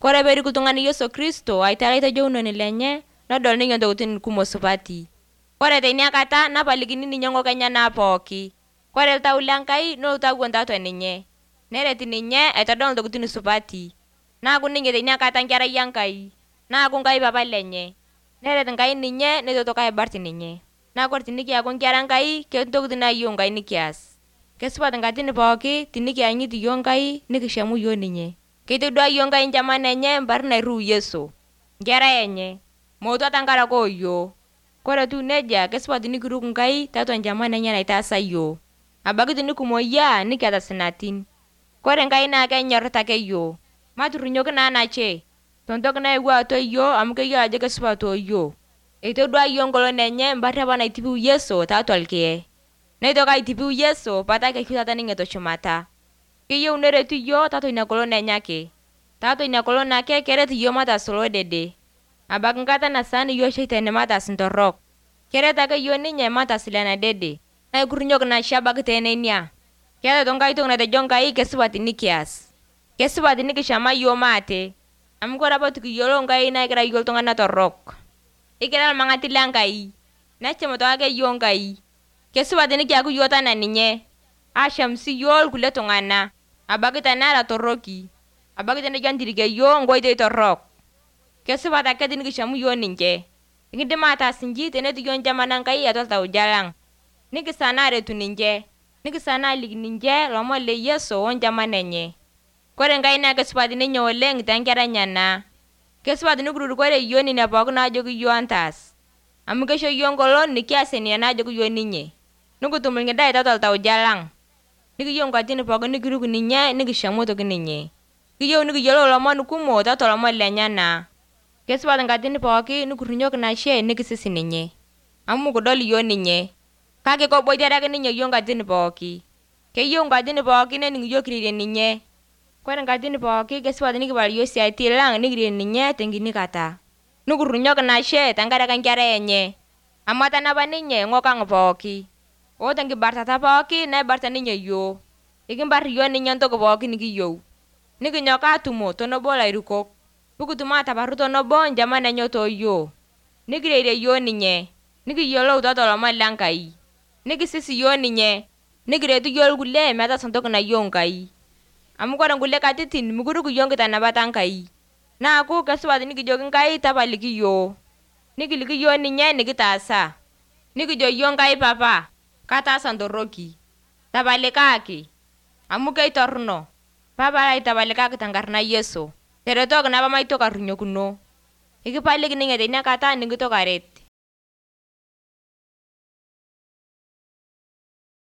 Kore peerik ltung'ani Yesu Kristo aitalai tojounoni lenye nodol ninye ntokitin kumo supati. Kore teinia kata napalikini ninye ng'oke enyenak pooki. Kore ltau lenkai nolotu awuon taatwa ninye neret ninye aitodol ntokitin supati. Naaku ninye teinia kata nkerai Enkai naaku Nkai papa lenye neret Nkai ninye neitoki aibart ninye. Naa kore tinikiaku nkera Enkai ketii ntokitin naayeu Nkai nikias. Kesupat nkatin pooki tinikianyit yuo Nkai nikishamu yuo ninye. Keitodua yuo Nkai nchaman enye mpari nairuu Yesu nkera enye mootuo tankaraki yuo. Kore etuu neja kesupat tinikiruk Nkai taatwa nchaman enye naitaasa yuo. Abaki tinikumoyia nikiata sinatin. Kore Nkai naa kenyorita ake yuo. Maturunyoki naa nache tontoki naewuo atwa yuo amu keyolo ajo kesupat toyuo. Eitodua yuo ngolon enye mpari apa naitipiu Yesu taatwa lkiyee. Neitoki aitipiu Yesu pataa keishu taata ninye teshumata. Keyeu neretu yuo taatwa inia kolong enye ake. Taatwa inia kolong ake keret yuo mataas lodede. Abaki nkata nasaani yuo shetani mataas ntorok keret ake yuo ninye mataas lena dede. Naa ikurunyoki nashe abaki tenenia. Keata aitoki nkai toki natejo Nkai kesupat nikias. Kesupat nikishama yuo maate amu kore apa etu kiyolou Nkai naa kira yuo ltung'ana torok. Ikira lmang'ati lenkai nesham taake yuo Nkai. Kesupat nikiyaku yuo tana ninye asham sii yuo lkule tung'ana abaki teneraa toroki. Abaki tenejo ntirike yuo nkoitei torok. Kesupat ake tinikishamu yuo ninche. Ikindim ataas nchi tenetii yuo nchaman Enkai atwa ltauja lang'. Nikisana aretu ninche. Nikisana aliki ninche lomon le Yesu onchaman enye. Kore Nkai naa kesupat ninye oleng' tenkera enyana. Kesupat nikirukore yuo nenia pooki naajoki yuo ntaas amu keisho yuo ngolon nikiasie nenia naajoki yuo ninye. Nikitum lgidai taatwa ltauja lang'. Nikiyeu nkatin pooki nikiruk ninye nikishamu aitoki ninye. Kiyeu nikiyolou lomon kumo taatwa lomon lenyana. Kesupat nkatin pooki nikurunyoki nashe nikisis ninye amu mukudol yuo ninye. Kake koboitare ake ninye yuo nkatin pooki. Keyeu nkatin pooki nening' yuo kirerie ninye. Kore nkatin pooki kesupat nikipal yuo siatin lang' nikirerie ninye tenkini kata. Nikurunyoki nashe tankaraki nkera enye amu etanapa ninye ng'ok ang' pooki. Oo tenkibartata pooki naibarta ninye yuo. Ikimbar yuo ninye ntoki pooki nikiyeu. Nikinyok atumo tonobo lairukok. Pukutum ataparu tonobo nchaman enye toyuo. Nikirerie yuo ninye. Nikiyolou taatwa lomon lenkai. Nikisis yuo ninye. Nikiretu yuo lkule metaasa ntoki nayeu Nkai. Amu kore nkule katitin mikiruk yuo nkitanapata Enkai. Naaku kesupat nikijoki Nkai tapaliki yuo. Nikiliki yuo ninye nikitaasa. Nikijo yuo Nkai papa kataasa ntoroki. Tapalikaki amu keitorno. Papa lai tapalikaki tenkarna Yesu. Teretoki naa pamaitoki arunyokino. Ikipaliki ninye teinia kata nikitoki aret.